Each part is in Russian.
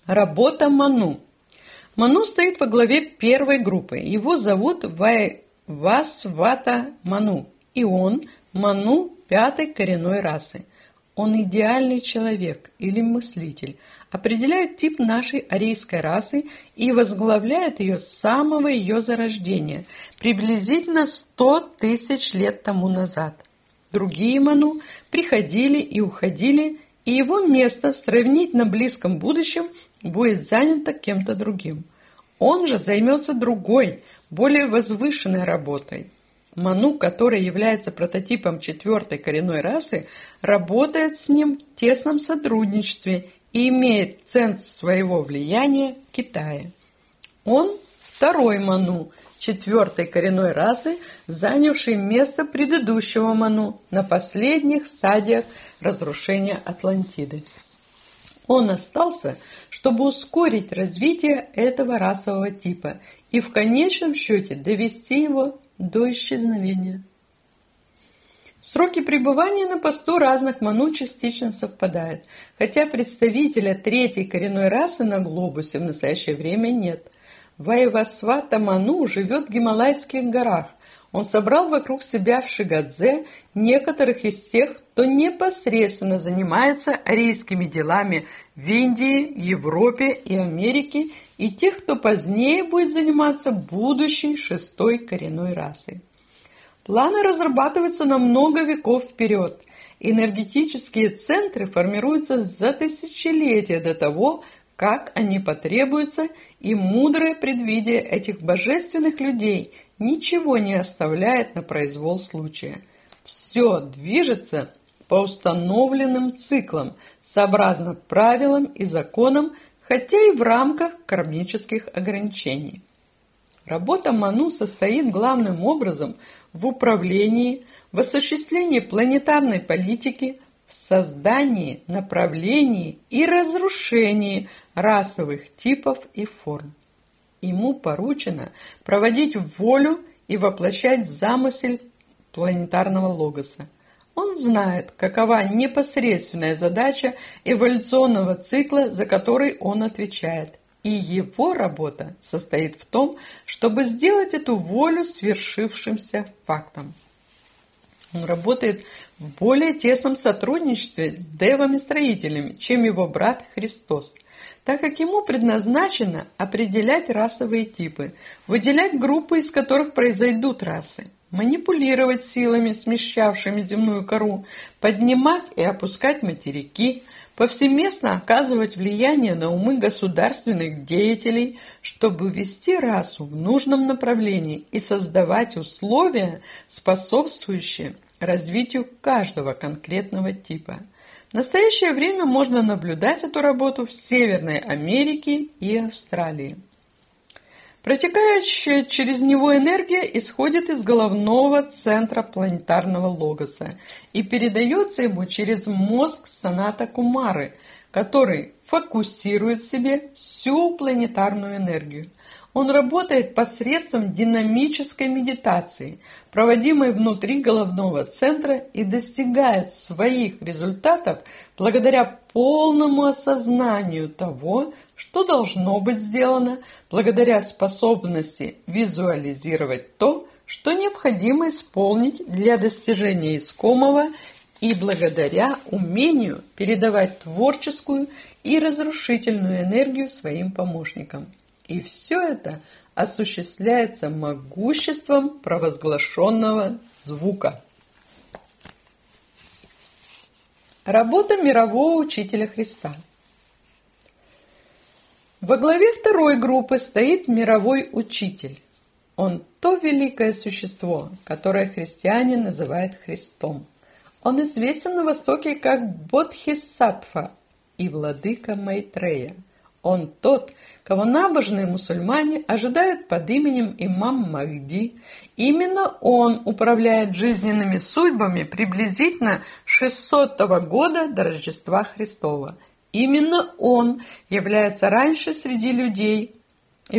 Работа Ману. Ману стоит во главе первой группы. Его зовут Вайвасвата Ману, и он Ману пятой коренной расы. Он идеальный человек или мыслитель, определяет тип нашей арийской расы и возглавляет ее с самого ее зарождения, приблизительно 100 тысяч лет тому назад. Другие Ману приходили и уходили, и его место в сравнительно близком будущем будет занято кем-то другим. Он же займется другой, более возвышенной работой. Ману, который является прототипом четвертой коренной расы, работает с ним в тесном сотрудничестве и имеет центр своего влияния в Китае. Он второй Ману, четвертой коренной расы, занявший место предыдущего Ману на последних стадиях разрушения Атлантиды. Он остался, чтобы ускорить развитие этого расового типа и в конечном счете довести его до исчезновения. Сроки пребывания на посту разных Ману частично совпадают, хотя представителя третьей коренной расы на глобусе в настоящее время нет. Вайвасвата Ману живет в Гималайских горах. Он собрал вокруг себя в Шигадзе некоторых из тех, кто непосредственно занимается арийскими делами в Индии, Европе и Америке, и тех, кто позднее будет заниматься будущей шестой коренной расой. Планы разрабатываются на много веков вперед. Энергетические центры формируются за тысячелетия до того, как они потребуются, и мудрое предвидение этих божественных людей ничего не оставляет на произвол случая. Все движется по установленным циклам, сообразно правилам и законам, хотя и в рамках кармических ограничений. Работа Ману состоит главным образом в управлении, в осуществлении планетарной политики, в создании, направлении и разрушении расовых типов и форм. Ему поручено проводить волю и воплощать замысел планетарного логоса. Он знает, какова непосредственная задача эволюционного цикла, за который он отвечает, и его работа состоит в том, чтобы сделать эту волю свершившимся фактом. Он работает в более тесном сотрудничестве с девами-строителями, чем его брат Христос, так как ему предназначено определять расовые типы, выделять группы, из которых произойдут расы, манипулировать силами, смещавшими земную кору, поднимать и опускать материки, повсеместно оказывать влияние на умы государственных деятелей, чтобы вести расу в нужном направлении и создавать условия, способствующие развитию каждого конкретного типа. В настоящее время можно наблюдать эту работу в Северной Америке и Австралии. Протекающая через него энергия исходит из головного центра планетарного логоса и передается ему через мозг Саната Кумары, который фокусирует в себе всю планетарную энергию. Он работает посредством динамической медитации, проводимой внутри головного центра, и достигает своих результатов благодаря полному осознанию того, что должно быть сделано, благодаря способности визуализировать то, что необходимо исполнить для достижения искомого, и благодаря умению передавать творческую и разрушительную энергию своим помощникам. И все это осуществляется могуществом провозглашенного звука. Работа мирового учителя Христа. Во главе второй группы стоит мировой учитель. Он то великое существо, которое христиане называют Христом. Он известен на Востоке как Бодхисаттва и владыка Майтрея. Он тот, кого набожные мусульмане ожидают под именем имам Махди. Именно он управляет жизненными судьбами приблизительно 600 года до Рождества Христова. Именно он являлся раньше среди людей, и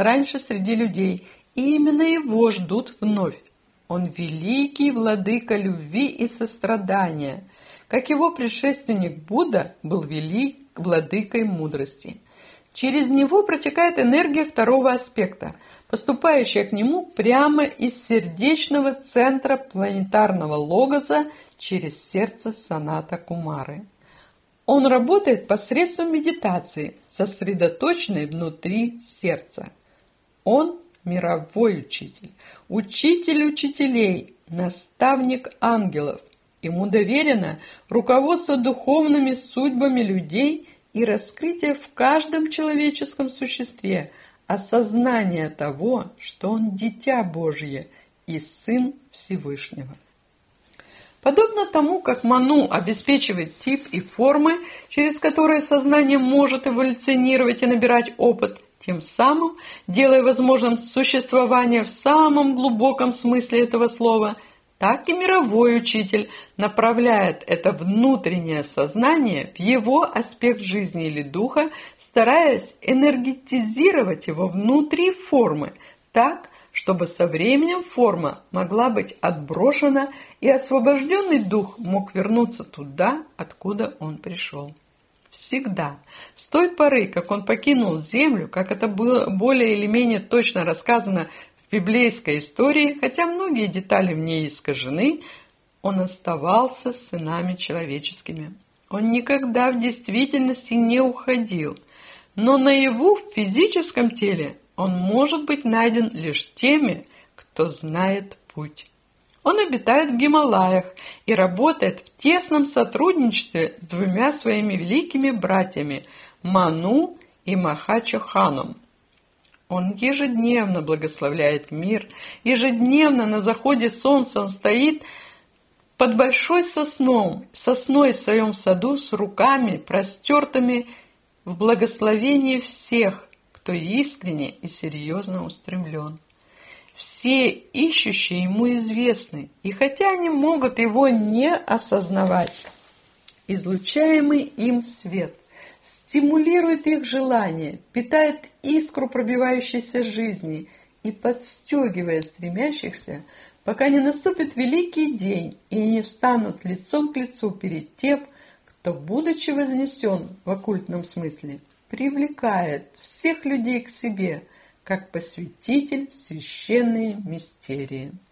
именно его ждут вновь. Он великий владыка любви и сострадания, как его предшественник Будда был велик владыкой мудрости. Через него протекает энергия второго аспекта, поступающая к нему прямо из сердечного центра планетарного логоса через сердце Саната Кумары. Он работает посредством медитации, сосредоточенной внутри сердца. Он мировой учитель, учитель учителей, наставник ангелов. Ему доверено руководство духовными судьбами людей и раскрытие в каждом человеческом существе осознание того, что он дитя Божье и сын Всевышнего. Подобно тому, как Ману обеспечивает тип и формы, через которые сознание может эволюционировать и набирать опыт, тем самым делая возможным существование в самом глубоком смысле этого слова, так и мировой учитель направляет это внутреннее сознание в его аспект жизни или духа, стараясь энергетизировать его внутри формы, так, чтобы со временем форма могла быть отброшена и освобожденный дух мог вернуться туда, откуда он пришел. Всегда, с той поры, как он покинул землю, как это было более или менее точно рассказано в библейской истории, хотя многие детали в ней искажены, он оставался сынами человеческими. Он никогда в действительности не уходил, но наяву в физическом теле он может быть найден лишь теми, кто знает путь. Он обитает в Гималаях и работает в тесном сотрудничестве с двумя своими великими братьями Ману и Махачоханом. Он ежедневно благословляет мир, ежедневно на заходе солнца он стоит под большой сосной в своем саду с руками, простертыми в благословении всех, кто искренне и серьезно устремлен. Все ищущие ему известны, и хотя они могут его не осознавать, излучаемый им свет стимулирует их желание, питает искру пробивающейся жизни и подстегивает стремящихся, пока не наступит великий день и не встанут лицом к лицу перед тем, кто, будучи вознесен в оккультном смысле, привлекает всех людей к себе, как посвятитель в священные мистерии.